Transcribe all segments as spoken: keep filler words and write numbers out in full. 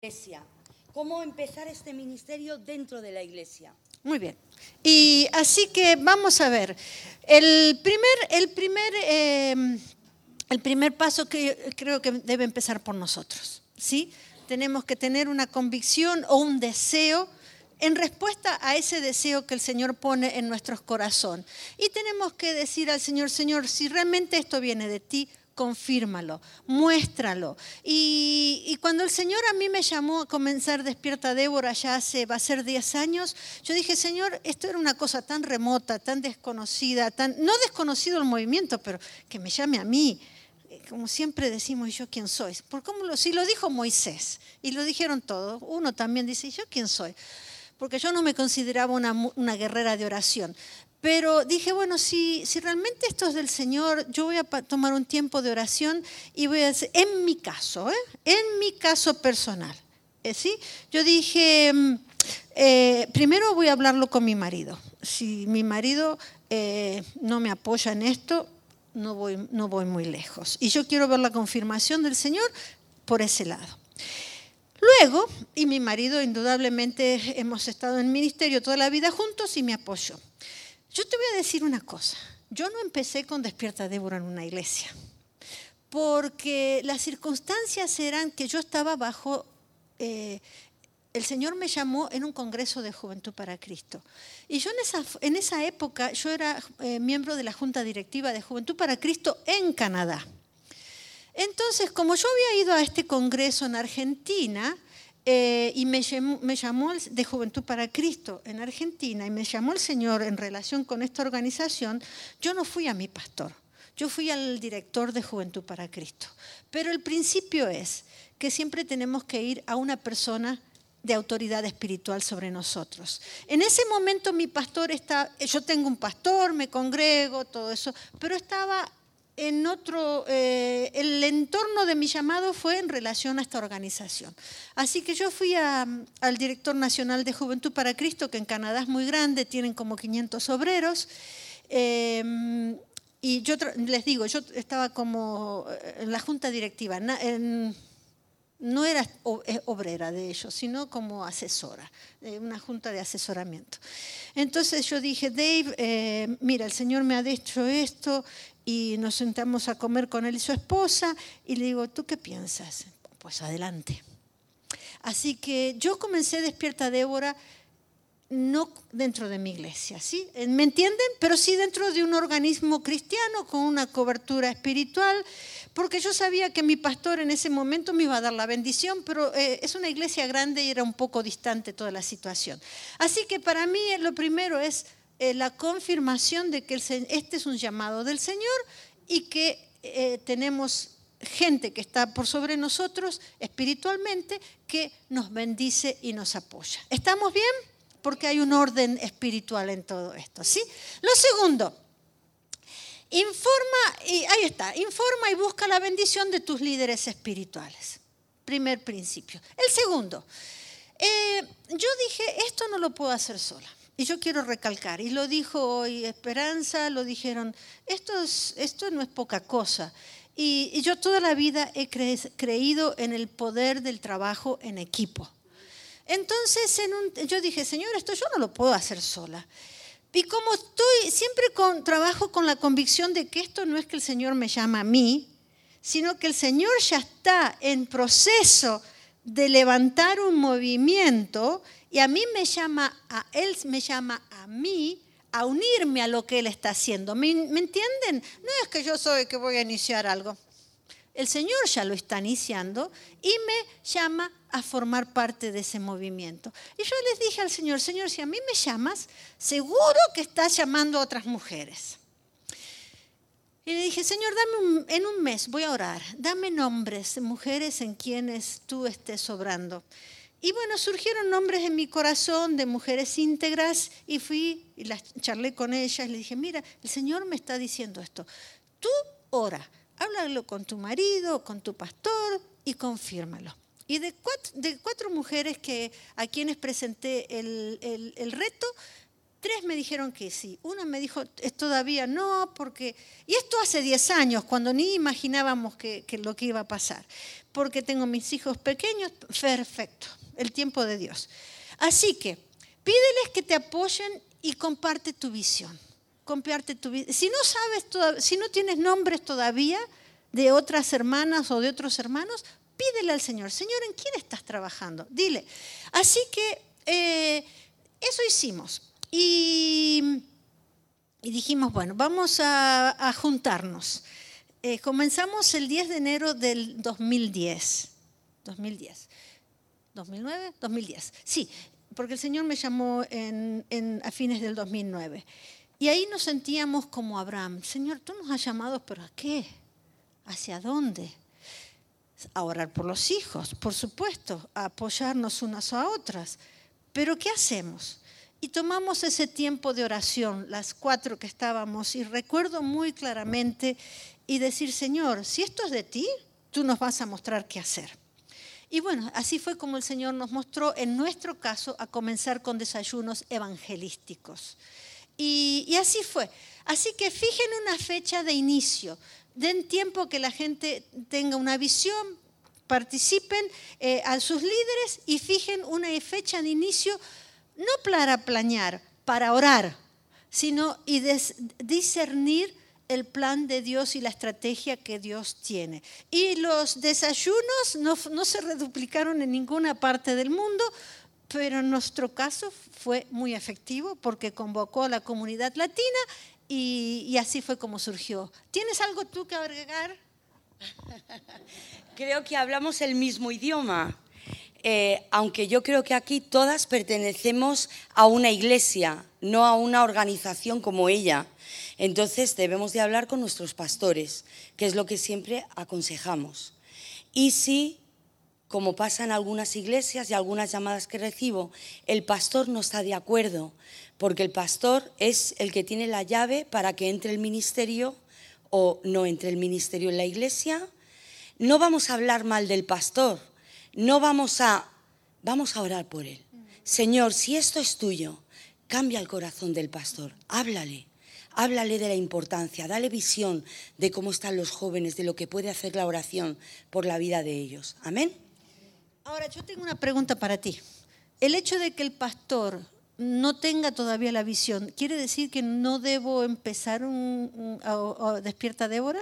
iglesia. ¿Cómo empezar este ministerio dentro de la iglesia? Muy bien. Y así que vamos a ver. El primer, el primer, eh, el primer paso que creo que debe empezar por nosotros, ¿sí? Tenemos que tener una convicción o un deseo en respuesta a ese deseo que el Señor pone en nuestros corazones. Y tenemos que decir al Señor, Señor, si realmente esto viene de ti, confírmalo, muéstralo. Y, y cuando el Señor a mí me llamó a comenzar Despierta Débora, ya hace, va a ser diez años, yo dije, Señor, esto era una cosa tan remota, tan desconocida, tan, no desconocido el movimiento, pero que me llame a mí. Como siempre decimos, ¿y yo quién soy? Por cómo lo, si lo dijo Moisés, y lo dijeron todos, uno también dice, ¿y yo quién soy? Porque yo no me consideraba una, una guerrera de oración. Pero dije, bueno, si, si realmente esto es del Señor, yo voy a tomar un tiempo de oración y voy a hacer, en mi caso, ¿eh? en mi caso personal, ¿eh? ¿sí? Yo dije, eh, primero voy a hablarlo con mi marido. Si mi marido eh, no me apoya en esto, no voy, no voy muy lejos. Y yo quiero ver la confirmación del Señor por ese lado. Luego, y mi marido indudablemente hemos estado en ministerio toda la vida juntos y me apoyó. Yo te voy a decir una cosa, yo no empecé con Despierta Débora en una iglesia, porque las circunstancias eran que yo estaba bajo, eh, el Señor me llamó en un congreso de Juventud para Cristo. Y yo en esa, en esa época, yo era eh, miembro de la Junta Directiva de Juventud para Cristo en Canadá. Entonces, como yo había ido a este congreso en Argentina, Eh, y me llamó, me llamó de Juventud para Cristo en Argentina y me llamó el Señor en relación con esta organización, yo no fui a mi pastor, yo fui al director de Juventud para Cristo. Pero el principio es que siempre tenemos que ir a una persona de autoridad espiritual sobre nosotros. En ese momento mi pastor está, yo tengo un pastor, me congrego, todo eso, pero estaba en otro, eh, el entorno de mi llamado fue en relación a esta organización. Así que yo fui a, al director nacional de Juventud para Cristo, que en Canadá es muy grande, tienen como quinientos obreros, eh, y yo les digo, yo estaba como en la junta directiva, en, no era obrera de ellos, sino como asesora, una junta de asesoramiento. Entonces yo dije, Dave, eh, mira, el Señor me ha dicho esto, y nos sentamos a comer con él y su esposa, y le digo, ¿tú qué piensas? Pues adelante. Así que yo comencé Despierta Débora, no dentro de mi iglesia, ¿sí? ¿Me entienden? Pero sí dentro de un organismo cristiano con una cobertura espiritual, porque yo sabía que mi pastor en ese momento me iba a dar la bendición, pero eh, es una iglesia grande y era un poco distante toda la situación. Así que para mí lo primero es eh, la confirmación de que el, este es un llamado del Señor y que eh, tenemos gente que está por sobre nosotros espiritualmente que nos bendice y nos apoya. ¿Estamos bien? Porque hay un orden espiritual en todo esto, ¿sí? Lo segundo, informa, y ahí está, informa y busca la bendición de tus líderes espirituales. Primer principio. El segundo, eh, yo dije, esto no lo puedo hacer sola. Y yo quiero recalcar, y lo dijo hoy Esperanza, lo dijeron, esto, es, esto no es poca cosa. Y, y yo toda la vida he cre, creído en el poder del trabajo en equipo. Entonces en un, yo dije, Señor, esto yo no lo puedo hacer sola. Y como estoy, siempre con, trabajo con la convicción de que esto no es que el Señor me llama a mí, sino que el Señor ya está en proceso de levantar un movimiento y a mí me llama, a Él me llama a mí a unirme a lo que Él está haciendo. ¿Me, ¿me entienden? No es que yo soy que voy a iniciar algo. El Señor ya lo está iniciando y me llama a formar parte de ese movimiento. Y yo les dije al Señor, Señor, si a mí me llamas, seguro que estás llamando a otras mujeres. Y le dije, Señor, dame un, en un mes, voy a orar, dame nombres de mujeres en quienes tú estés obrando. Y bueno, surgieron nombres en mi corazón de mujeres íntegras y fui y las charlé con ellas. Le dije, mira, el Señor me está diciendo esto. Tú ora, háblalo con tu marido, con tu pastor y confírmalo. Y de cuatro, de cuatro mujeres que, a quienes presenté el, el, el reto, Tres me dijeron que sí. Uno me dijo, es todavía no, porque... Y esto hace diez años, cuando ni imaginábamos que, que lo que iba a pasar. Porque tengo mis hijos pequeños, perfecto, el tiempo de Dios. Así que, pídeles que te apoyen y comparte tu visión. Comparte tu visión. Si no sabes, toda, si no tienes nombres todavía de otras hermanas o de otros hermanos, pídele al Señor. Señor, ¿en quién estás trabajando? Dile. Así que, eh, eso hicimos. Y, y dijimos, bueno, vamos a, a juntarnos. Eh, comenzamos el diez de enero del dos mil diez. dos mil diez. ¿dos mil nueve? dos mil diez. Sí, porque el Señor me llamó en, en, a fines del dos mil nueve. Y ahí nos sentíamos como Abraham. Señor, tú nos has llamado, ¿pero a qué? ¿Hacia dónde? A orar por los hijos, por supuesto, a apoyarnos unas a otras. ¿Pero qué hacemos? Y tomamos ese tiempo de oración, las cuatro que estábamos, y recuerdo muy claramente y decir, Señor, si esto es de ti, tú nos vas a mostrar qué hacer. Y bueno, así fue como el Señor nos mostró, en nuestro caso, a comenzar con desayunos evangelísticos. Y, y así fue. Así que fijen una fecha de inicio, den tiempo que la gente tenga una visión, participen eh, a sus líderes y fijen una fecha de inicio, no para planear, para orar, sino y des, discernir el plan de Dios y la estrategia que Dios tiene. Y los desayunos no, no se reduplicaron en ninguna parte del mundo, pero en nuestro caso fue muy efectivo porque convocó a la comunidad latina y, y así fue como surgió. ¿Tienes algo tú que agregar? Creo que hablamos el mismo idioma. Eh, aunque yo creo que aquí todas pertenecemos a una iglesia, no a una organización como ella. Entonces debemos de hablar con nuestros pastores, que es lo que siempre aconsejamos. Y si, como pasa en algunas iglesias y algunas llamadas que recibo, el pastor no está de acuerdo, porque el pastor es el que tiene la llave para que entre el ministerio o no entre el ministerio en la iglesia, no vamos a hablar mal del pastor. No vamos a, vamos a orar por él. Señor, si esto es tuyo, cambia el corazón del pastor, háblale, háblale de la importancia, dale visión de cómo están los jóvenes, de lo que puede hacer la oración por la vida de ellos. Amén. Ahora, yo tengo una pregunta para ti. El hecho de que el pastor no tenga todavía la visión, ¿quiere decir que no debo empezar un, un a, a Despierta Débora?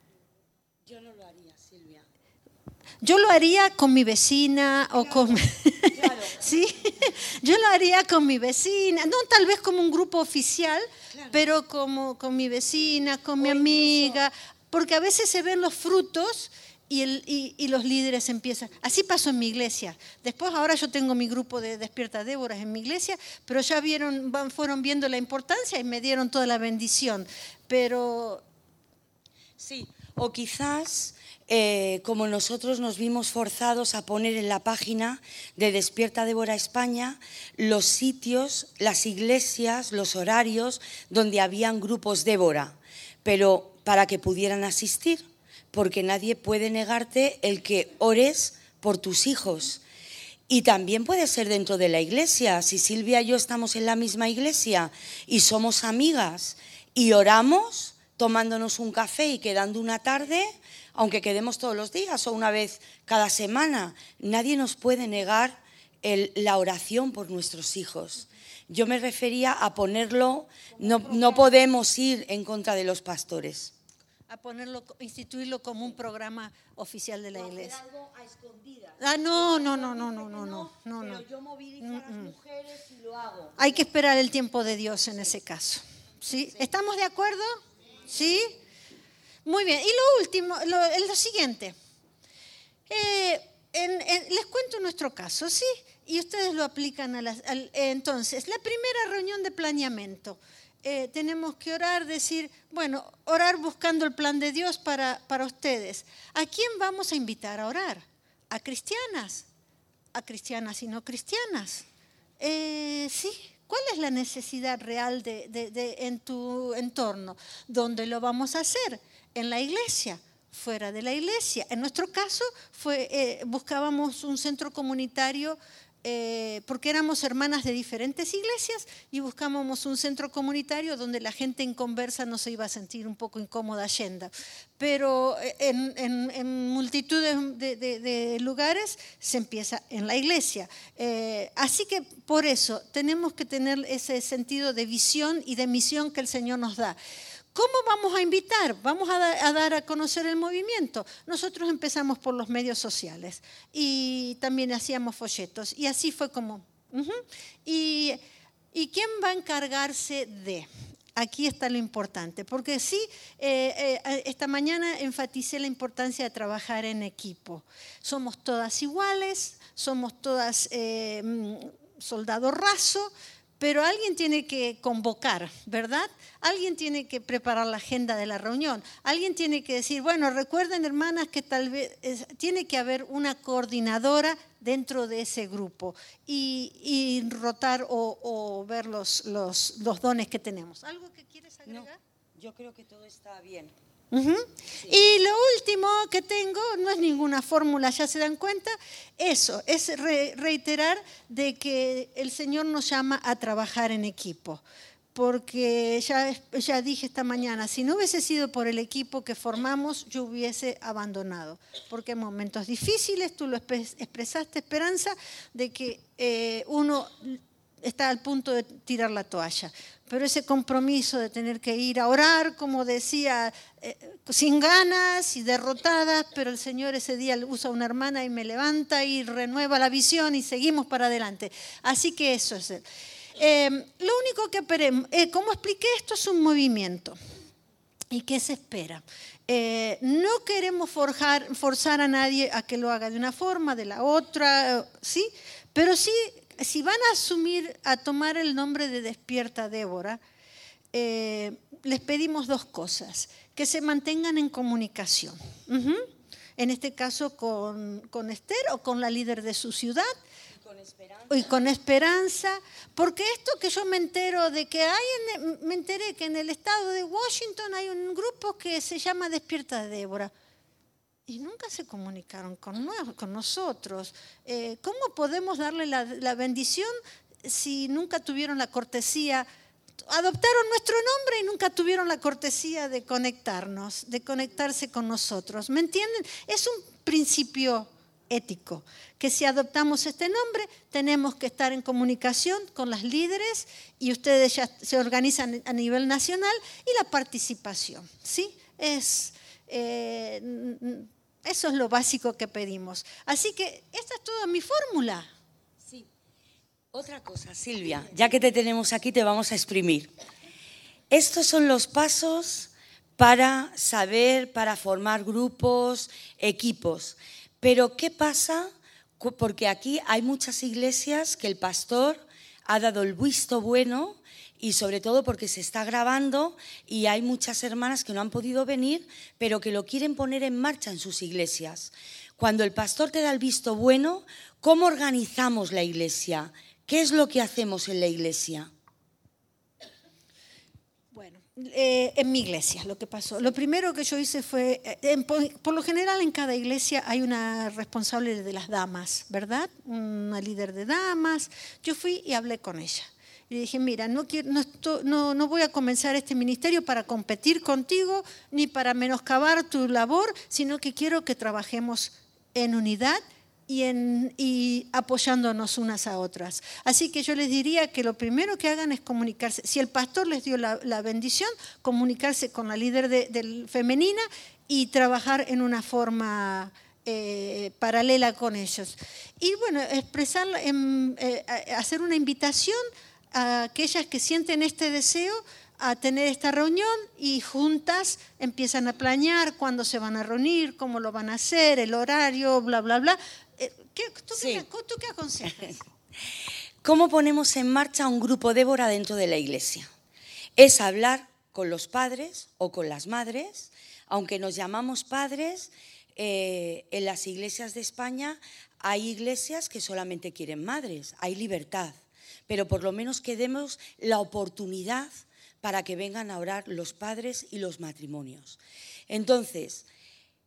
Yo no lo haría, Silvia. Yo lo haría con mi vecina o claro, con... Claro. ¿Sí? Yo lo haría con mi vecina, no tal vez como un grupo oficial, claro, pero como con mi vecina, con o mi amiga, incluso... porque a veces se ven los frutos y, el, y, y los líderes empiezan. Así pasó en mi iglesia. Después ahora yo tengo mi grupo de Despierta Déboras en mi iglesia, pero ya vieron, fueron viendo la importancia y me dieron toda la bendición. Pero... Sí, o quizás... Eh, como nosotros nos vimos forzados a poner en la página de Despierta Débora España los sitios, las iglesias, los horarios donde habían grupos Débora, pero para que pudieran asistir, porque nadie puede negarte el que ores por tus hijos. Y también puede ser dentro de la iglesia. Si Silvia y yo estamos en la misma iglesia y somos amigas y oramos tomándonos un café y quedando una tarde, aunque quedemos todos los días o una vez cada semana, nadie nos puede negar el, la oración por nuestros hijos. Yo me refería a ponerlo, no, no podemos ir en contra de los pastores. A ponerlo, instituirlo como un programa oficial de la iglesia. Algo a escondidas. Ah, no, no, no, no, no, no, no, no, no. Pero yo movilizo a las mujeres y lo hago. Hay que esperar el tiempo de Dios en ese caso. ¿Sí? ¿Estamos de acuerdo? ¿Sí? Muy bien. Y lo último, lo, lo siguiente. Eh, en, en, les cuento nuestro caso, ¿sí? Y ustedes lo aplican a las... Al, eh, entonces, la primera reunión de planeamiento. Eh, tenemos que orar, decir, bueno, orar buscando el plan de Dios para, para ustedes. ¿A quién vamos a invitar a orar? ¿A cristianas? ¿A cristianas y no cristianas? Eh, sí. ¿Cuál es la necesidad real de, de, de, en tu entorno? ¿Dónde lo vamos a hacer? En la iglesia. fuera de la iglesia. En nuestro caso fue, eh, buscábamos un centro comunitario eh, porque éramos hermanas de diferentes iglesias y buscábamos un centro comunitario donde la gente en conversa no se iba a sentir un poco incómoda yendo. Pero en, en, en multitud de, de, de lugares se empieza en la iglesia. Eh, así que por eso tenemos que tener ese sentido de visión y de misión que el Señor nos da. ¿Cómo vamos a invitar? Vamos a, da, a dar a conocer el movimiento. Nosotros empezamos por los medios sociales y también hacíamos folletos. Y así fue como... Uh-huh. y, ¿Y quién va a encargarse de...? Aquí está lo importante, porque sí, eh, eh, esta mañana enfaticé la importancia de trabajar en equipo. Somos todas iguales, somos todas eh, soldado raso, pero alguien tiene que convocar, ¿verdad? Alguien tiene que preparar la agenda de la reunión. Alguien tiene que decir, bueno, recuerden, hermanas, que tal vez es, tiene que haber una coordinadora dentro de ese grupo y, y rotar o, o ver los, los, los dones que tenemos. ¿Algo que quieres agregar? No, yo creo que todo está bien. Uh-huh. Sí. Y lo último que tengo, no es ninguna fórmula, ya se dan cuenta, eso, es re- reiterar de que el Señor nos llama a trabajar en equipo. Porque ya, ya dije esta mañana, si no hubiese sido por el equipo que formamos, yo hubiese abandonado. Porque en momentos difíciles, tú lo expresaste, Esperanza, de que eh, uno está al punto de tirar la toalla. Pero ese compromiso de tener que ir a orar, como decía, eh, sin ganas y derrotadas, pero el Señor ese día usa una hermana y me levanta y renueva la visión y seguimos para adelante. Así que eso es él. Eh, lo único que esperemos, eh, como expliqué, esto es un movimiento. ¿Y qué se espera? Eh, no queremos forjar, forzar a nadie a que lo haga de una forma, de la otra, ¿sí? Pero sí, si van a asumir, a tomar el nombre de Despierta Débora, eh, les pedimos dos cosas. Que se mantengan en comunicación. Uh-huh. En este caso con, con Esther o con la líder de su ciudad. Con esperanza. Y con esperanza, porque esto que yo me entero de que hay, en, me enteré que en el estado de Washington hay un grupo que se llama Despierta Débora y nunca se comunicaron con, con nosotros. Eh, ¿Cómo podemos darle la, la bendición si nunca tuvieron la cortesía? Adoptaron nuestro nombre y nunca tuvieron la cortesía de conectarnos, de conectarse con nosotros. ¿Me entienden? Es un principio ético, que si adoptamos este nombre tenemos que estar en comunicación con las líderes y ustedes ya se organizan a nivel nacional y la participación, ¿sí? Es, eh, eso es lo básico que pedimos. Así que esta es toda mi fórmula. Sí. Otra cosa, Silvia, ya que te tenemos aquí te vamos a exprimir. Estos son los pasos para saber, para formar grupos, equipos. Pero ¿qué pasa? Porque aquí hay muchas iglesias que el pastor ha dado el visto bueno y sobre todo porque se está grabando y hay muchas hermanas que no han podido venir, pero que lo quieren poner en marcha en sus iglesias. Cuando el pastor te da el visto bueno, ¿cómo organizamos la iglesia? ¿Qué es lo que hacemos en la iglesia? Eh, en mi iglesia, lo que pasó. Lo primero que yo hice fue, eh, por, por lo general en cada iglesia hay una responsable de las damas, ¿verdad? Una líder de damas. Yo fui y hablé con ella. Y dije, mira, no, quiero, no, estoy, no, no voy a comenzar este ministerio para competir contigo ni para menoscabar tu labor, sino que quiero que trabajemos en unidad y, en, y apoyándonos unas a otras. Así que yo les diría que lo primero que hagan es comunicarse. Si el pastor les dio la, la bendición, comunicarse con la líder de, de femenina y trabajar en una forma eh, paralela con ellos. Y bueno, expresar, eh, hacer una invitación a aquellas que sienten este deseo a tener esta reunión y juntas empiezan a planear cuándo se van a reunir, cómo lo van a hacer, el horario, bla, bla, bla. ¿Qué, tú, sí. qué, ¿Tú qué aconsejas? ¿Cómo ponemos en marcha un grupo Débora dentro de la iglesia? Es hablar con los padres o con las madres, aunque nos llamamos padres, eh, en las iglesias de España hay iglesias que solamente quieren madres, hay libertad, pero por lo menos que demos la oportunidad para que vengan a orar los padres y los matrimonios. Entonces,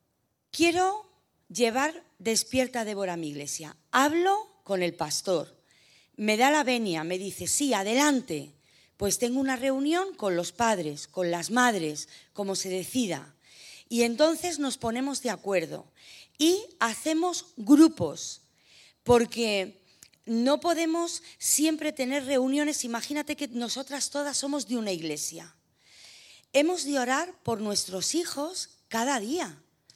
quiero llevar Despierta Débora a mi iglesia. Hablo con el pastor, me da la venia, me dice, sí, adelante. Pues tengo una reunión con los padres, con las madres, como se decida. Y entonces nos ponemos de acuerdo y hacemos grupos, porque no podemos siempre tener reuniones. Imagínate que nosotras todas somos de una iglesia. Hemos de orar por nuestros hijos cada día.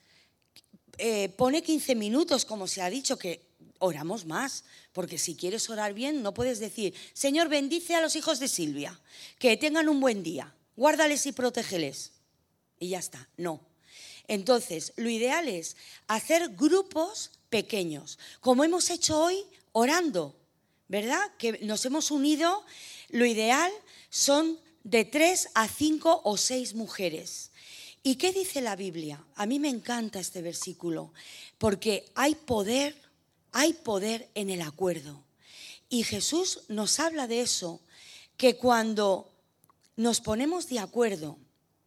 Eh, pone quince minutos, como se ha dicho, que oramos más, porque si quieres orar bien no puedes decir, Señor, bendice a los hijos de Silvia, que tengan un buen día, guárdales y protégeles, y ya está. No. Entonces, lo ideal es hacer grupos pequeños, como hemos hecho hoy orando, ¿verdad? Que nos hemos unido. Lo ideal son de tres a cinco o seis mujeres. ¿Y qué dice la Biblia? A mí me encanta este versículo, porque hay poder, hay poder en el acuerdo. Y Jesús nos habla de eso, que cuando nos ponemos de acuerdo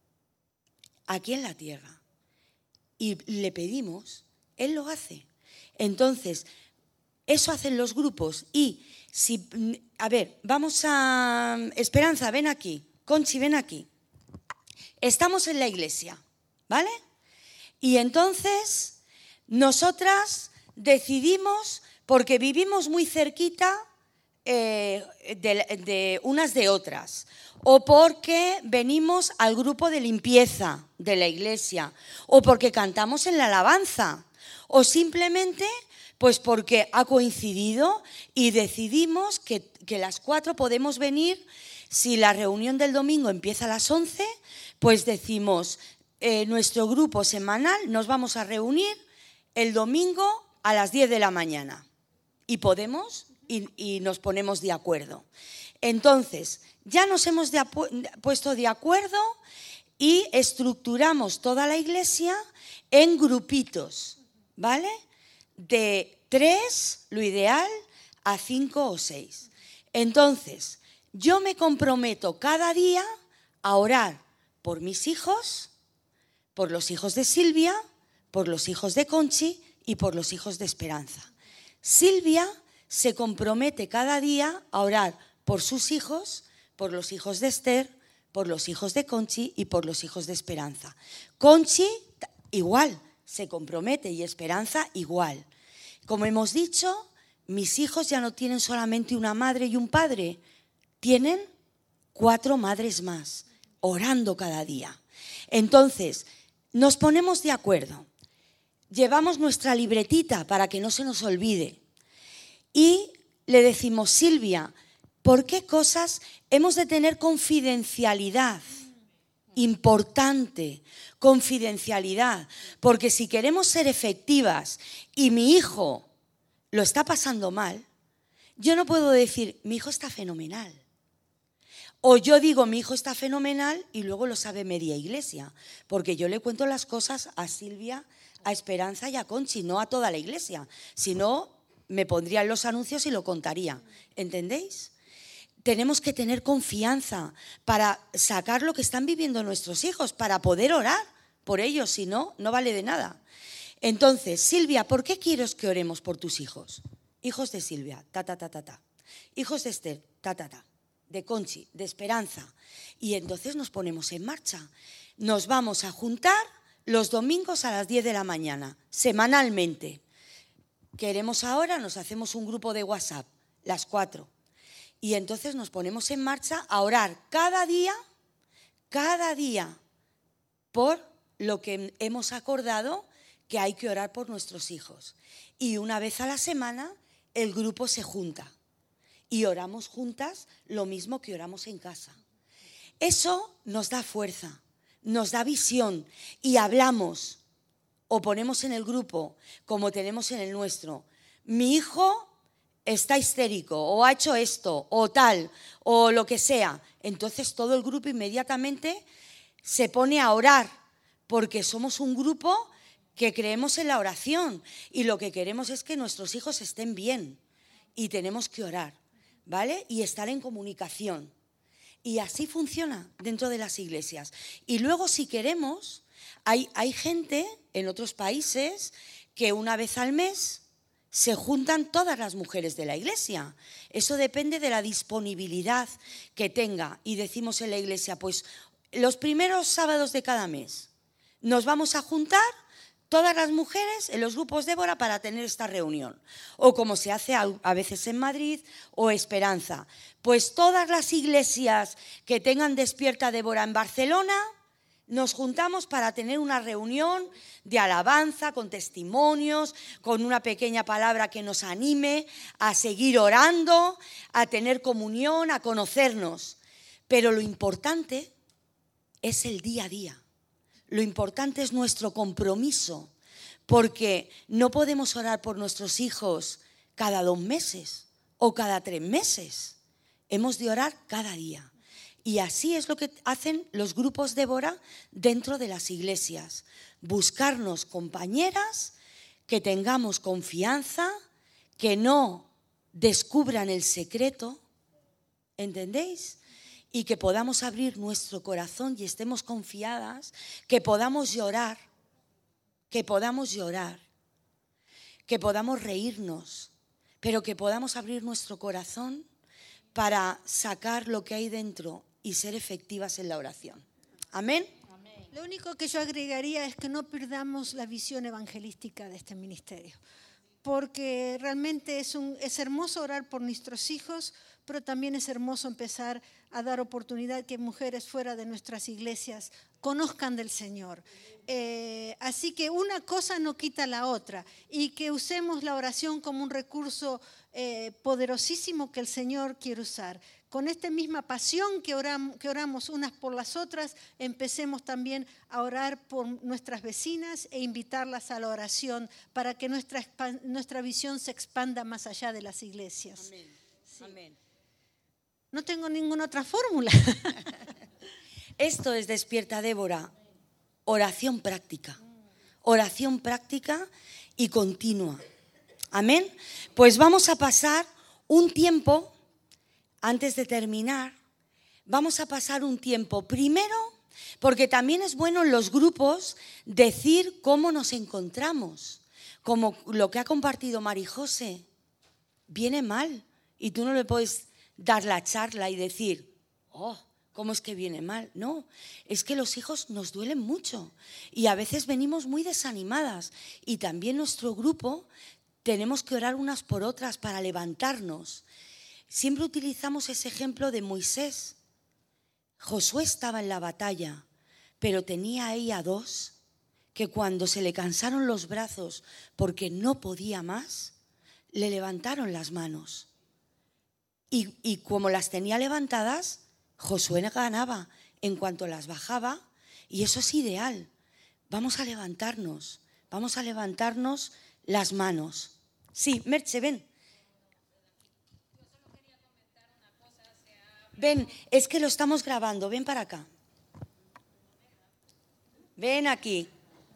aquí en la tierra y le pedimos, Él lo hace. Entonces, eso hacen los grupos. Y si, a ver, vamos a... Esperanza, ven aquí. Conchi, ven aquí. Estamos en la iglesia, ¿vale? Y entonces nosotras decidimos, porque vivimos muy cerquita eh, de, de unas de otras, o porque venimos al grupo de limpieza de la iglesia, o porque cantamos en la alabanza, o simplemente pues porque ha coincidido y decidimos que, que las cuatro podemos venir. Si la reunión del domingo empieza a las once, pues decimos, eh, nuestro grupo semanal nos vamos a reunir el domingo a las diez de la mañana. Y podemos y, y nos ponemos de acuerdo. Entonces, ya nos hemos de puesto de acuerdo y estructuramos toda la iglesia en grupitos, ¿vale? De tres, lo ideal, a cinco o seis. Entonces, yo me comprometo cada día a orar por mis hijos, por los hijos de Silvia, por los hijos de Conchi y por los hijos de Esperanza. Silvia se compromete cada día a orar por sus hijos, por los hijos de Esther, por los hijos de Conchi y por los hijos de Esperanza. Conchi igual se compromete y Esperanza igual. Como hemos dicho, mis hijos ya no tienen solamente una madre y un padre, tienen cuatro madres más, orando cada día. Entonces, nos ponemos de acuerdo, llevamos nuestra libretita para que no se nos olvide y le decimos, Silvia, ¿por qué cosas hemos de tener confidencialidad? Importante, confidencialidad, porque si queremos ser efectivas y mi hijo lo está pasando mal, yo no puedo decir, mi hijo está fenomenal. O yo digo, mi hijo está fenomenal y luego lo sabe media iglesia, porque yo le cuento las cosas a Silvia, a Esperanza y a Conchi, no a toda la iglesia. Si no, me pondría en los anuncios y lo contaría. ¿Entendéis? Tenemos que tener confianza para sacar lo que están viviendo nuestros hijos, para poder orar por ellos, si no, no vale de nada. Entonces, Silvia, ¿por qué quieres que oremos por tus hijos? Hijos de Silvia, ta, ta, ta, ta, ta. Hijos de Esther, ta, ta, ta. De Conchi, de Esperanza. Y entonces nos ponemos en marcha. Nos vamos a juntar los domingos a las diez de la mañana, semanalmente. Queremos ahora, nos hacemos un grupo de WhatsApp, las cuatro. Y entonces nos ponemos en marcha a orar cada día, cada día, por lo que hemos acordado que hay que orar por nuestros hijos. Y una vez a la semana el grupo se junta. Y oramos juntas lo mismo que oramos en casa. Eso nos da fuerza, nos da visión y hablamos o ponemos en el grupo, como tenemos en el nuestro, mi hijo está histérico o ha hecho esto o tal o lo que sea. Entonces todo el grupo inmediatamente se pone a orar porque somos un grupo que creemos en la oración y lo que queremos es que nuestros hijos estén bien y tenemos que orar. ¿Vale? Y estar en comunicación. Y así funciona dentro de las iglesias. Y luego, si queremos, hay, hay gente, en otros países que una vez al mes se juntan todas las mujeres de la iglesia. Eso depende de la disponibilidad que tenga. Y decimos en la iglesia, pues los primeros sábados de cada mes nos vamos a juntar todas las mujeres en los grupos Débora para tener esta reunión. O como se hace a veces en Madrid o Esperanza. Pues todas las iglesias que tengan Despierta Débora en Barcelona, nos juntamos para tener una reunión de alabanza, con testimonios, con una pequeña palabra que nos anime a seguir orando, a tener comunión, a conocernos. Pero lo importante es el día a día. Lo importante es nuestro compromiso, porque no podemos orar por nuestros hijos cada dos meses o cada tres meses. Hemos de orar cada día. Y así es lo que hacen los grupos Débora dentro de las iglesias. Buscarnos compañeras que tengamos confianza, que no descubran el secreto, ¿entendéis? Y que podamos abrir nuestro corazón y estemos confiadas, que podamos llorar, que podamos llorar, que podamos reírnos, pero que podamos abrir nuestro corazón para sacar lo que hay dentro y ser efectivas en la oración. Amén. Amén. Lo único que yo agregaría es que no perdamos la visión evangelística de este ministerio, porque realmente es, un, es hermoso orar por nuestros hijos, pero también es hermoso empezar a dar oportunidad que mujeres fuera de nuestras iglesias conozcan del Señor. Eh, así que una cosa no quita la otra, y que usemos la oración como un recurso eh, poderosísimo que el Señor quiere usar. Con esta misma pasión que oramos, que oramos unas por las otras, empecemos también a orar por nuestras vecinas e invitarlas a la oración para que nuestra, nuestra visión se expanda más allá de las iglesias. Amén. Sí. Amén. No tengo ninguna otra fórmula. Esto es Despierta Débora, oración práctica, oración práctica y continua. Amén. Pues vamos a pasar un tiempo, antes de terminar, vamos a pasar un tiempo primero, porque también es bueno en los grupos decir cómo nos encontramos, como lo que ha compartido Marijose. Viene mal y tú no le puedes dar la charla y decir, oh, ¿cómo es que viene mal? No, es que los hijos nos duelen mucho y a veces venimos muy desanimadas, y también nuestro grupo tenemos que orar unas por otras para levantarnos. Siempre utilizamos ese ejemplo de Moisés. Josué estaba en la batalla, pero tenía ahí a dos que cuando se le cansaron los brazos porque no podía más, le levantaron las manos. Y, y como las tenía levantadas, Josué ganaba en cuanto las bajaba, y eso es ideal. Vamos a levantarnos, vamos a levantarnos las manos. Sí, Merche, ven. Ven, es que lo estamos grabando, ven para acá. Ven aquí.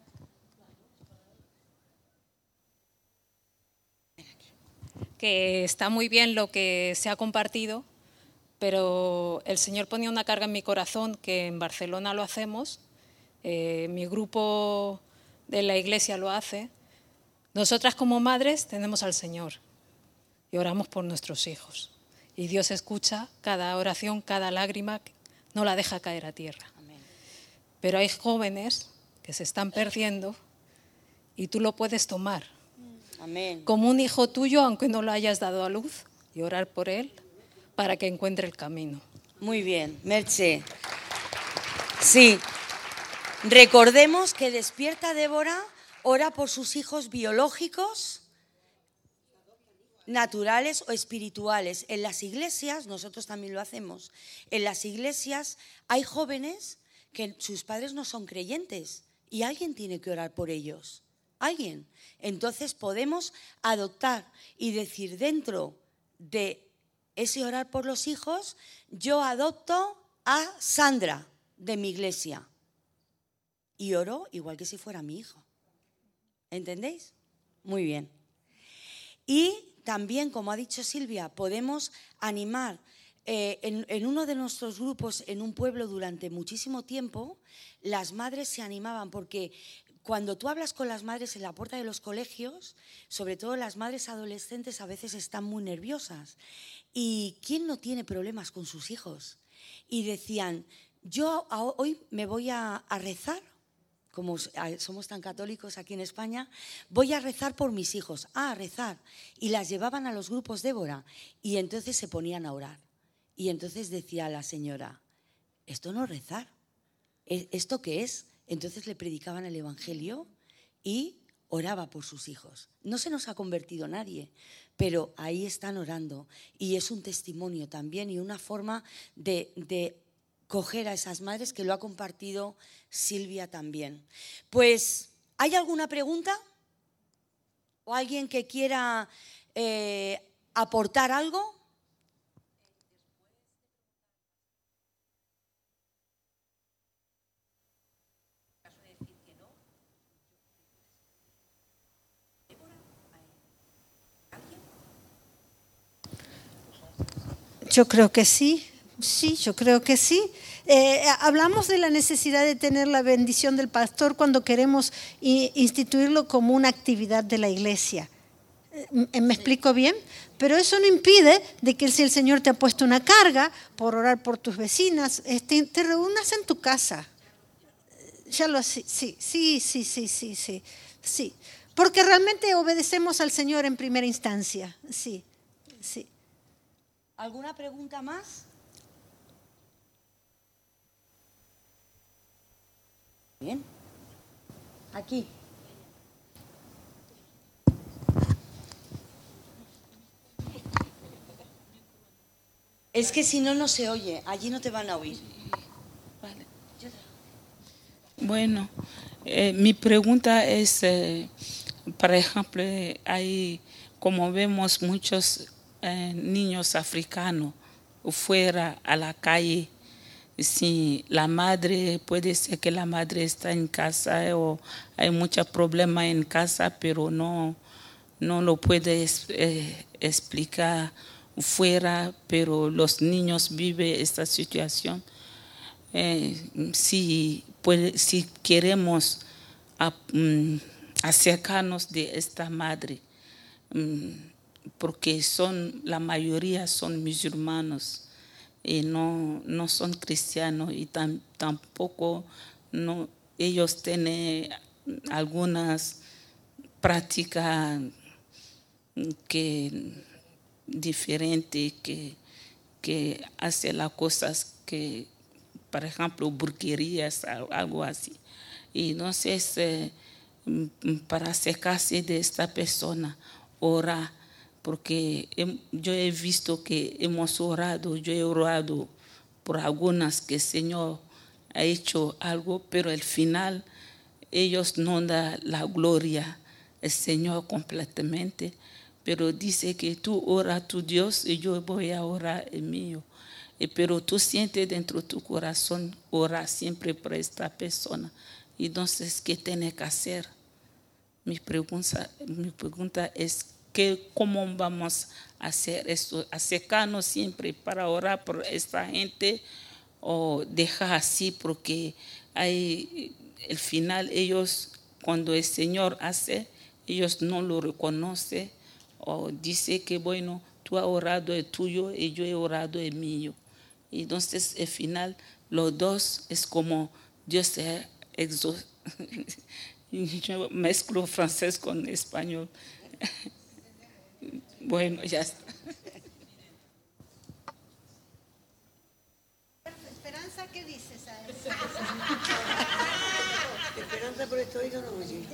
Que está muy bien lo que se ha compartido, pero el Señor ponía una carga en mi corazón, que en Barcelona lo hacemos, eh, mi grupo de la iglesia lo hace. Nosotras como madres tenemos al Señor y oramos por nuestros hijos. Y Dios escucha cada oración, cada lágrima, no la deja caer a tierra. Amén. Pero hay jóvenes que se están perdiendo y tú lo puedes tomar. Amén. Como un hijo tuyo, aunque no lo hayas dado a luz, y orar por él para que encuentre el camino. Muy bien, Merche. Sí, recordemos que Despierta Débora ora por sus hijos biológicos, naturales o espirituales. En las iglesias, nosotros también lo hacemos, en las iglesias hay jóvenes que sus padres no son creyentes y alguien tiene que orar por ellos, alguien. Entonces podemos adoptar y decir, dentro de ese orar por los hijos, yo adopto a Sandra de mi iglesia y oro igual que si fuera mi hijo. ¿Entendéis? Muy bien. Y también, como ha dicho Silvia, podemos animar. Eh, en, en uno de nuestros grupos en un pueblo durante muchísimo tiempo, las madres se animaban porque cuando tú hablas con las madres en la puerta de los colegios, sobre todo las madres adolescentes a veces están muy nerviosas. ¿Y quién no tiene problemas con sus hijos? Y decían, yo hoy me voy a, a rezar, como somos tan católicos aquí en España, voy a rezar por mis hijos. Ah, a rezar. Y las llevaban a los grupos Débora y entonces se ponían a orar. Y entonces decía la señora, esto no es rezar, ¿esto qué es? Entonces le predicaban el Evangelio y oraba por sus hijos. No se nos ha convertido nadie, pero ahí están orando. Y es un testimonio también y una forma de, de coger a esas madres, que lo ha compartido Silvia también. Pues, ¿hay alguna pregunta? ¿O alguien que quiera eh, aportar algo? Yo creo que sí, sí, yo creo que sí. Eh, hablamos de la necesidad de tener la bendición del pastor cuando queremos instituirlo como una actividad de la iglesia. ¿Me explico bien? Pero eso no impide de que si el Señor te ha puesto una carga por orar por tus vecinas, este, te reúnas en tu casa. Ya lo sí, sí, sí, sí, sí, sí, sí, sí. Porque realmente obedecemos al Señor en primera instancia, sí, sí. ¿Alguna pregunta más? Bien. Aquí. Es que si no, no se oye. Allí no te van a oír. Vale. Bueno, eh, mi pregunta es, eh, por ejemplo, hay, como vemos muchos eh, niños africanos fuera a la calle, si la madre, puede ser que la madre está en casa eh, o hay muchos problemas en casa, pero no, no lo puede eh, explicar fuera, pero los niños viven esta situación. Eh, si, puede, si queremos a, um, acercarnos de esta madre, um, porque son, la mayoría son musulmanos y no, no son cristianos y tam, tampoco no, ellos tienen algunas prácticas que diferentes que, que hacen las cosas que, por ejemplo, burguerías, algo así. Y entonces, eh, para acercarse de esta persona, orar, porque yo he visto que hemos orado, yo he orado por algunas que el Señor ha hecho algo, pero al final ellos no dan la gloria al Señor completamente, pero dice que tú oras a tu Dios y yo voy a orar el mío. Pero tú sientes dentro de tu corazón orar siempre por esta persona. Entonces, ¿qué tienes que hacer? Mi pregunta, mi pregunta es, ¿qué, ¿cómo vamos a hacer esto? ¿Acercarnos siempre para orar por esta gente o dejar así? Porque hay, al final ellos, cuando el Señor hace, ellos no lo reconocen o dice que, bueno, tú has orado el tuyo y yo he orado el mío. Entonces, al final, los dos es como Dios se exo... Yo mezclo francés con español. Bueno, ya está. Esperanza, ¿qué dices a eso? Esperanza por esto oído no oye.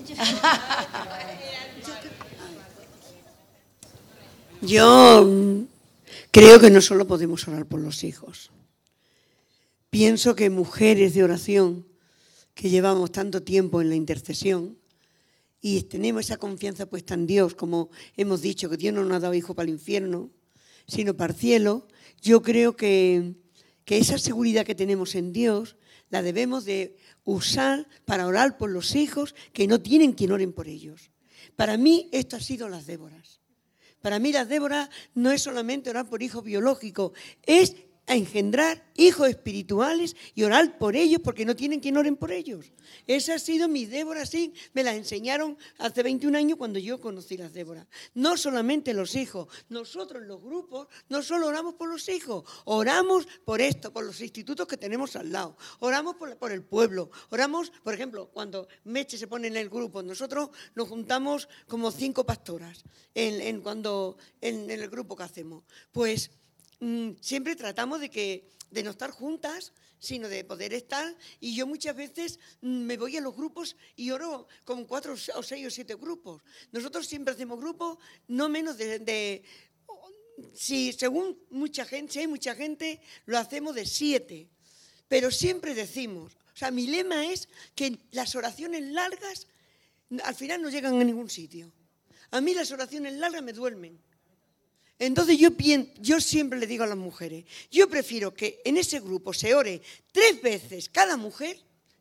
Yo creo que no solo podemos orar por los hijos. Pienso que mujeres de oración que llevamos tanto tiempo en la intercesión y tenemos esa confianza puesta en Dios, como hemos dicho, que Dios no nos ha dado hijo para el infierno, sino para el cielo, yo creo que, que esa seguridad que tenemos en Dios la debemos de usar para orar por los hijos que no tienen quien oren por ellos. Para mí esto ha sido las Déboras. Para mí las Déboras no es solamente orar por hijos biológicos, es a engendrar hijos espirituales y orar por ellos porque no tienen quien oren por ellos. Esa ha sido mi Débora, sí, me la enseñaron hace veintiún años cuando yo conocí las Déboras. No solamente los hijos, nosotros los grupos no solo oramos por los hijos, oramos por esto, por los institutos que tenemos al lado, oramos por, por el pueblo, oramos, por ejemplo, cuando Meche se pone en el grupo, nosotros nos juntamos como cinco pastoras en, en, cuando, en, en el grupo que hacemos, pues siempre tratamos de, que, de no estar juntas, sino de poder estar, y yo muchas veces me voy a los grupos y oro con cuatro o seis o siete grupos. Nosotros siempre hacemos grupos no menos de, de si según mucha gente, si hay mucha gente, lo hacemos de siete, pero siempre decimos, o sea, mi lema es que las oraciones largas al final no llegan a ningún sitio. A mí las oraciones largas me duermen. Entonces yo, yo siempre le digo a las mujeres, yo prefiero que en ese grupo se ore tres veces cada mujer,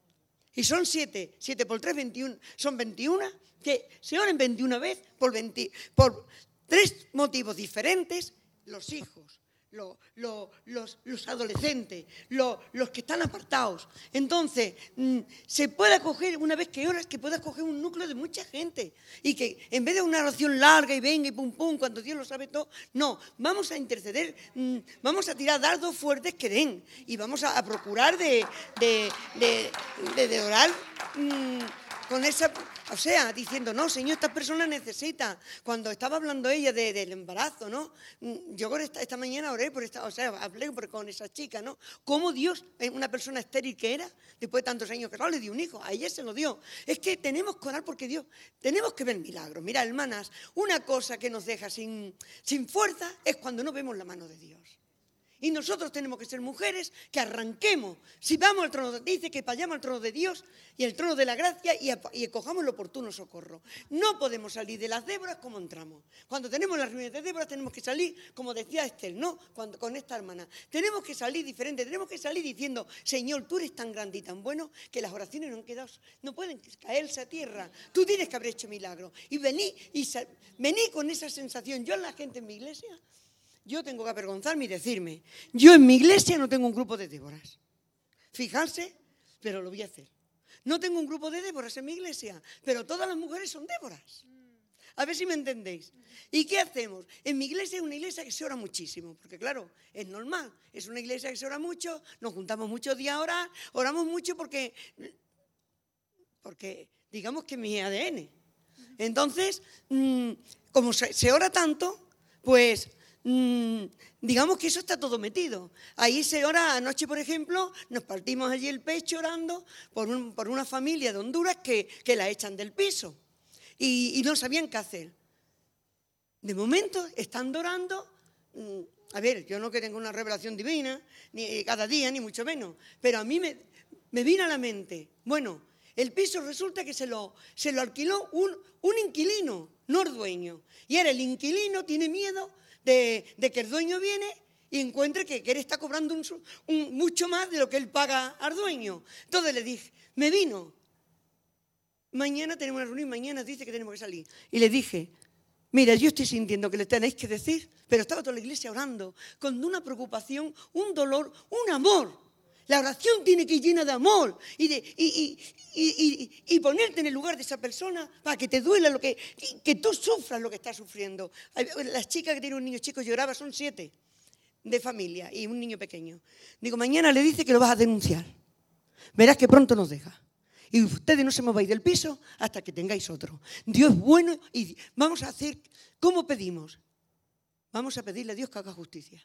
y son siete, siete por tres, veintiuno, son veintiuno, que se oren veintiuna veces por, veinte, por tres motivos diferentes, los hijos, lo, lo, los, los adolescentes, lo, los que están apartados. Entonces, mmm, se puede coger, una vez que oras, que puedas coger un núcleo de mucha gente y que en vez de una oración larga y venga y pum pum, cuando Dios lo sabe todo, no, vamos a interceder, mmm, vamos a tirar dardos fuertes que den y vamos a, a procurar de, de, de, de, de orar mmm, con esa... O sea, diciendo, no, Señor, esta persona necesita. Cuando estaba hablando ella de, del embarazo, ¿no? Yo esta, esta mañana oré por esta, o sea, hablé por, con esa chica, ¿no? Cómo Dios, una persona estéril que era, después de tantos años que no, le dio un hijo, a ella se lo dio. Es que tenemos que orar porque Dios, tenemos que ver milagros. Mira, hermanas, una cosa que nos deja sin, sin fuerza es cuando no vemos la mano de Dios. Y nosotros tenemos que ser mujeres que arranquemos. Si vamos al trono, dice que vayamos al trono de Dios y el trono de la gracia y, y cojamos el oportuno socorro. No podemos salir de las Déboras como entramos. Cuando tenemos las reuniones de Déboras tenemos que salir, como decía Esther, ¿no? Cuando, con esta hermana. Tenemos que salir diferente, tenemos que salir diciendo, Señor, tú eres tan grande y tan bueno que las oraciones no han quedado, no pueden caerse a tierra. Tú tienes que haber hecho milagros. Y vení, y sal, vení con esa sensación. Yo a la gente en mi iglesia... Yo tengo que avergonzarme y decirme, yo en mi iglesia no tengo un grupo de Déboras. Fijarse, pero lo voy a hacer. No tengo un grupo de Déboras en mi iglesia, pero todas las mujeres son Déboras. A ver si me entendéis. ¿Y qué hacemos? En mi iglesia es una iglesia que se ora muchísimo, porque claro, es normal. Es una iglesia que se ora mucho, nos juntamos muchos días a orar, oramos mucho porque, porque digamos que es mi A D N. Entonces, como se, se ora tanto, pues... Mm, digamos que eso está todo metido. Ahí se ora, anoche por ejemplo, nos partimos allí el pecho orando por, un, por una familia de Honduras que, que la echan del piso y, y no sabían qué hacer. De momento, estando orando, mm, a ver, yo no que tengo una revelación divina, ni cada día, ni mucho menos, pero a mí me, me vino a la mente, bueno, el piso resulta que se lo, se lo alquiló un, un inquilino, no el dueño, y ahora el inquilino tiene miedo De, de que el dueño viene y encuentre que, que él está cobrando un, un, mucho más de lo que él paga al dueño. Entonces le dije, me vino, mañana tenemos una reunión, mañana dice que tenemos que salir. Y le dije, mira, yo estoy sintiendo que le tenéis que decir, pero estaba toda la iglesia orando, con una preocupación, un dolor, un amor. La oración tiene que ir llena de amor y, de, y, y, y, y, y ponerte en el lugar de esa persona para que te duela, lo que, que tú sufras lo que estás sufriendo. Las chicas que tienen un niño chico lloraba, son siete de familia y un niño pequeño. Digo, mañana le dice que lo vas a denunciar. Verás que pronto nos deja. Y ustedes no se mováis del piso hasta que tengáis otro. Dios es bueno y vamos a hacer, ¿cómo pedimos? Vamos a pedirle a Dios que haga justicia.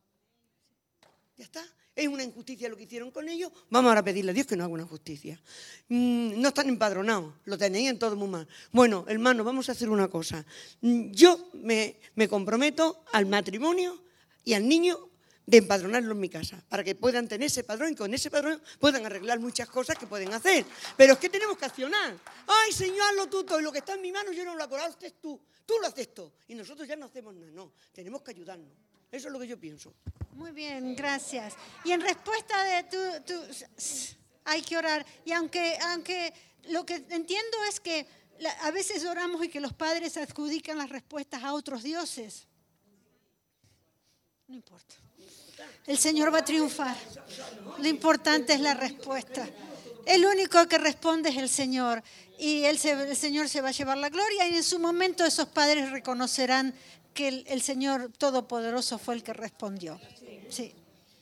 Ya está. Es una injusticia lo que hicieron con ellos. Vamos ahora a pedirle a Dios que no haga una justicia. Mm, no están empadronados, lo tenéis en todo muy mal. Bueno, hermano, vamos a hacer una cosa. Mm, yo me, me comprometo al matrimonio y al niño de empadronarlo en mi casa, para que puedan tener ese padrón y con ese padrón puedan arreglar muchas cosas que pueden hacer. Pero es que tenemos que accionar. Ay, Señor, hazlo tú todo. Y lo que está en mi mano yo no lo hago, lo haces tú. Tú lo haces todo. Y nosotros ya no hacemos nada. No, tenemos que ayudarnos. Eso es lo que yo pienso. Muy bien, gracias. Y en respuesta de tu, tu hay que orar. Y aunque, aunque lo que entiendo es que la, a veces oramos y que los padres adjudican las respuestas a otros dioses. No importa. El Señor va a triunfar. Lo importante es la respuesta. El único que responde es el Señor. Y él se, el Señor se va a llevar la gloria y en su momento esos padres reconocerán que el, el Señor Todopoderoso fue el que respondió. Sí.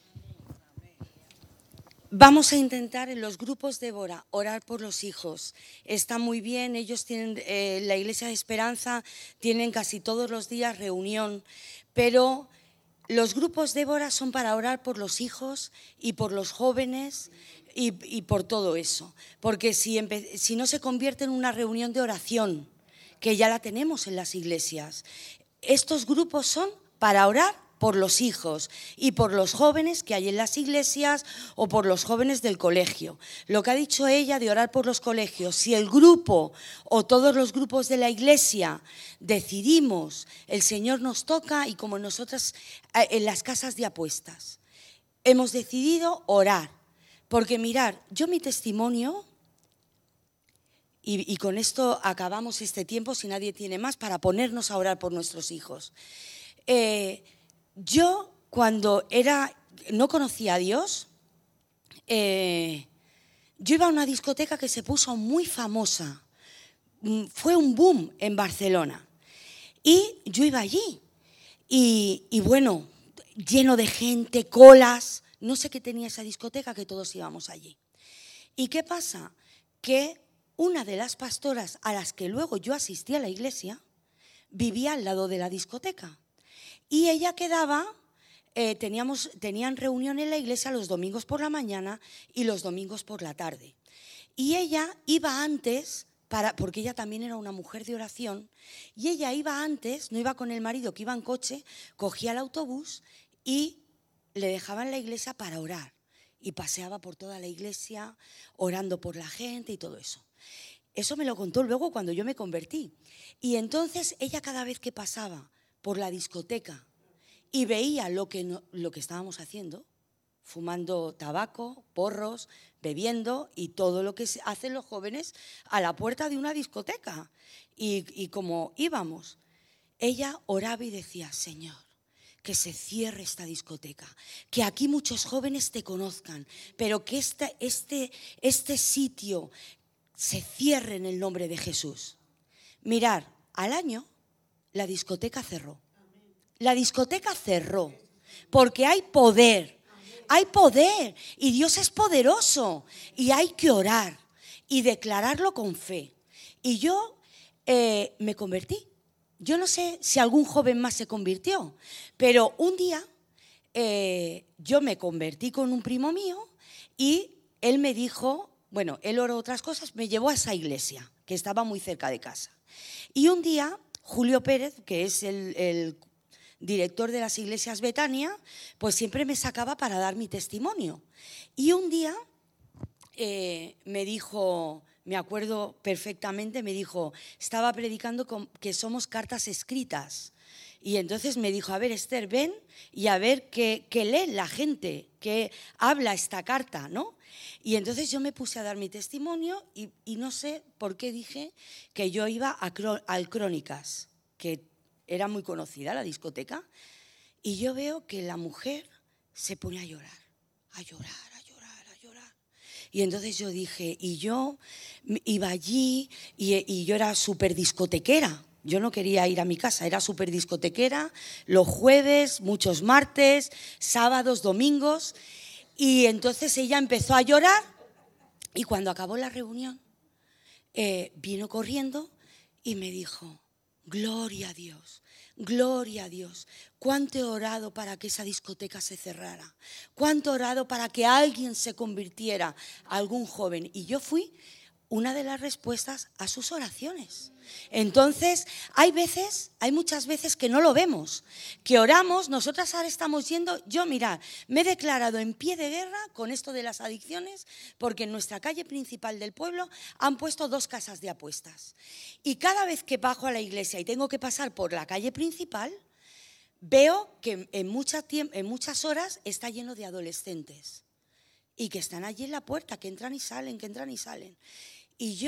Vamos a intentar en los grupos de Débora orar por los hijos. Está muy bien, ellos tienen, eh, la Iglesia de Esperanza tienen casi todos los días reunión, pero los grupos de Débora son para orar por los hijos y por los jóvenes y, y por todo eso. Porque si, empe- si no se convierte en una reunión de oración, que ya la tenemos en las iglesias, estos grupos son para orar por los hijos y por los jóvenes que hay en las iglesias o por los jóvenes del colegio. Lo que ha dicho ella de orar por los colegios, si el grupo o todos los grupos de la iglesia decidimos, el Señor nos toca y como nosotras en las casas de apuestas, hemos decidido orar. Porque mirar, yo mi testimonio, y, y con esto acabamos este tiempo si nadie tiene más, para ponernos a orar por nuestros hijos. Eh, Yo, cuando era, no conocía a Dios, eh, yo iba a una discoteca que se puso muy famosa. Fue un boom en Barcelona. Y yo iba allí. Y, y bueno, lleno de gente, colas. No sé qué tenía esa discoteca, que todos íbamos allí. ¿Y qué pasa? Que una de las pastoras a las que luego yo asistí a la iglesia vivía al lado de la discoteca. Y ella quedaba, eh, teníamos, tenían reunión en la iglesia los domingos por la mañana y los domingos por la tarde. Y ella iba antes, para, porque ella también era una mujer de oración, y ella iba antes, no iba con el marido que iba en coche, cogía el autobús y le dejaba en la iglesia para orar. Y paseaba por toda la iglesia, orando por la gente y todo eso. Eso me lo contó luego cuando yo me convertí. Y entonces ella cada vez que pasaba por la discoteca y veía lo que, no, lo que estábamos haciendo, fumando tabaco, porros, bebiendo y todo lo que hacen los jóvenes a la puerta de una discoteca. Y, y como íbamos, ella oraba y decía, Señor, que se cierre esta discoteca, que aquí muchos jóvenes te conozcan, pero que este, este, este sitio se cierre en el nombre de Jesús. Mirar, al año la discoteca cerró. La discoteca cerró porque hay poder, hay poder y Dios es poderoso y hay que orar y declararlo con fe. Y yo eh, me convertí. Yo no sé si algún joven más se convirtió, pero un día eh, yo me convertí con un primo mío y él me dijo, bueno, él oró otras cosas, me llevó a esa iglesia que estaba muy cerca de casa. Y un día Julio Pérez, que es el, el director de las iglesias Betania, pues siempre me sacaba para dar mi testimonio. Y un día eh, me dijo, me acuerdo perfectamente, me dijo, estaba predicando con, que somos cartas escritas. Y entonces me dijo, a ver, Esther, ven y a ver qué, qué lee la gente, qué habla esta carta, ¿no? Y entonces yo me puse a dar mi testimonio y, y no sé por qué dije que yo iba a, al Crónicas, que era muy conocida la discoteca, y yo veo que la mujer se pone a llorar, a llorar, a llorar, a llorar. Y entonces yo dije, y yo iba allí y, y yo era súper discotequera. Yo no quería ir a mi casa, era súper discotequera, los jueves, muchos martes, sábados, domingos. Y entonces ella empezó a llorar y cuando acabó la reunión eh, vino corriendo y me dijo, gloria a Dios, gloria a Dios. Cuánto he orado para que esa discoteca se cerrara. Cuánto he orado para que alguien se convirtiera, algún joven. Y yo fui una de las respuestas a sus oraciones. Entonces, hay veces, hay muchas veces que no lo vemos, que oramos, nosotras ahora estamos yendo, yo mirad, me he declarado en pie de guerra con esto de las adicciones, porque en nuestra calle principal del pueblo han puesto dos casas de apuestas. Y cada vez que bajo a la iglesia y tengo que pasar por la calle principal, veo que en, mucha tiemp- en muchas horas está lleno de adolescentes y que están allí en la puerta, que entran y salen, que entran y salen. Y yo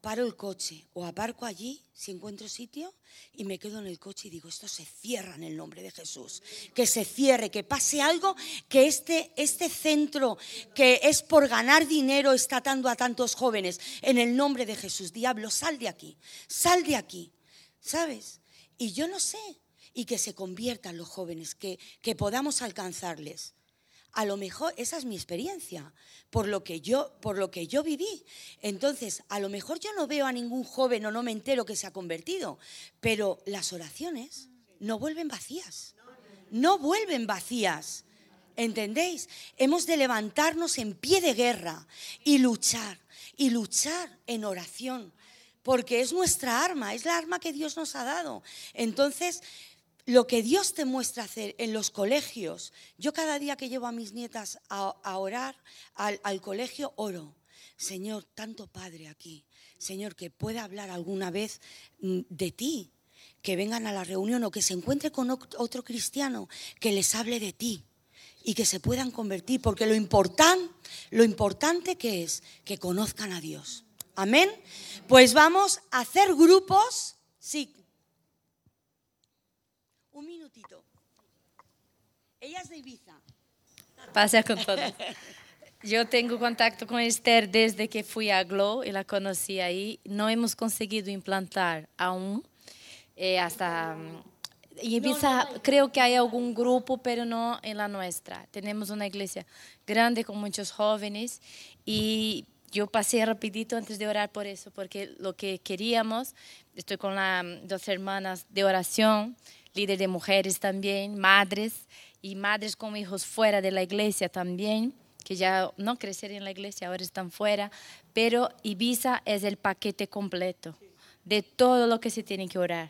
paro el coche o aparco allí si encuentro sitio y me quedo en el coche y digo, esto se cierra en el nombre de Jesús. Que se cierre, que pase algo, que este, este centro que es por ganar dinero está atando a tantos jóvenes. En el nombre de Jesús, diablo, sal de aquí, sal de aquí, ¿sabes? Y yo no sé, y que se conviertan los jóvenes, que, que podamos alcanzarles. A lo mejor esa es mi experiencia, por lo que yo, por lo que yo viví. Entonces, a lo mejor yo no veo a ningún joven o no me entero que se ha convertido, pero las oraciones no vuelven vacías, no vuelven vacías, ¿entendéis? Hemos de levantarnos en pie de guerra y luchar, y luchar en oración, porque es nuestra arma, es la arma que Dios nos ha dado. Entonces, lo que Dios te muestra hacer en los colegios, yo cada día que llevo a mis nietas a, a orar al, al colegio, oro. Señor, tanto Padre aquí, Señor, que pueda hablar alguna vez de ti, que vengan a la reunión o que se encuentre con otro cristiano, que les hable de ti y que se puedan convertir, porque lo importante, lo importante que es que conozcan a Dios. Amén. Pues vamos a hacer grupos, sí. Un minutito. Ella es de Ibiza. Pasa con todas. Yo tengo contacto con Esther desde que fui a Glow y la conocí ahí. No hemos conseguido implantar aún. Eh, hasta en Ibiza creo que hay algún grupo, pero no en la nuestra. Tenemos una iglesia grande con muchos jóvenes y yo pasé rapidito antes de orar por eso, porque lo que queríamos, estoy con las dos hermanas de oración, líder de mujeres también, madres y madres con hijos fuera de la iglesia también, que ya no crecieron en la iglesia, ahora están fuera, pero Ibiza es el paquete completo de todo lo que se tiene que orar.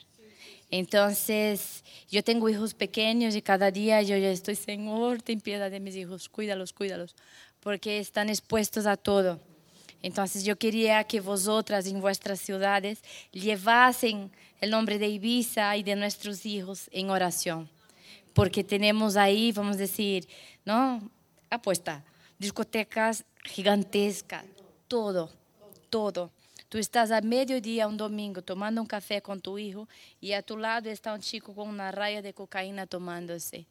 Entonces, yo tengo hijos pequeños y cada día yo ya estoy, Señor, ten piedad de mis hijos, cuídalos, cuídalos, porque están expuestos a todo. Entonces yo quería que vosotras en vuestras ciudades llevasen el nombre de Ibiza y de nuestros hijos en oración. Porque tenemos ahí, vamos a decir, ¿no? Apuesta, discotecas gigantescas, todo, todo. Tú estás a mediodía un domingo tomando un café con tu hijo y a tu lado está un chico con una raya de cocaína tomándose.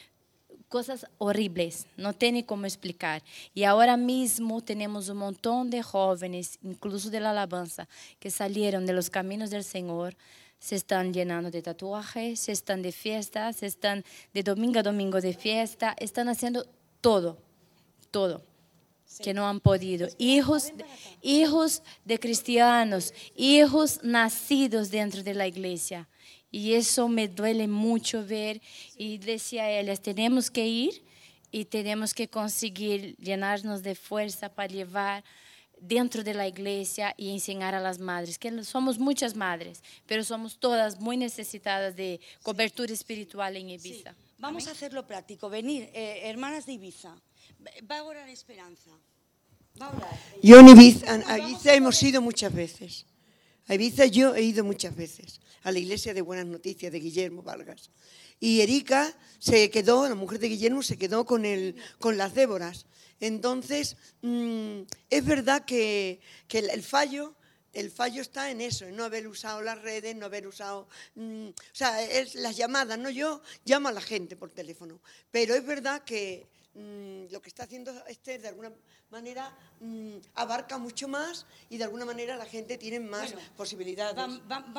Cosas horribles, no tiene cómo explicar. Y ahora mismo tenemos un montón de jóvenes, incluso de la alabanza, que salieron de los caminos del Señor, se están llenando de tatuajes, se están de fiesta, se están de domingo a domingo de fiesta, están haciendo todo, todo, sí, que no han podido. Hijos, hijos de cristianos, hijos nacidos dentro de la iglesia. Y eso me duele mucho ver. Y decía a ellas, tenemos que ir y tenemos que conseguir llenarnos de fuerza para llevar dentro de la iglesia y enseñar a las madres, que somos muchas madres, pero somos todas muy necesitadas de cobertura espiritual en Ibiza. Sí. Vamos ¿Amén? A hacerlo práctico. Venir, eh, hermanas de Ibiza. Va a orar Esperanza. Va a orar. Yo en Ibiza, a Ibiza hemos ido muchas veces. A Ibiza yo he ido muchas veces, a la iglesia de Buenas Noticias de Guillermo Vargas. Y Erika se quedó, la mujer de Guillermo, se quedó con, el, con las Déboras. Entonces, mmm, es verdad que, que el, el fallo... El fallo está en eso, en no haber usado las redes, no haber usado... Mmm, o sea, es las llamadas, ¿no? Yo llamo a la gente por teléfono, pero es verdad que mmm, lo que está haciendo Esther de alguna manera mmm, abarca mucho más y de alguna manera la gente tiene más bueno, posibilidades. Va, va, va.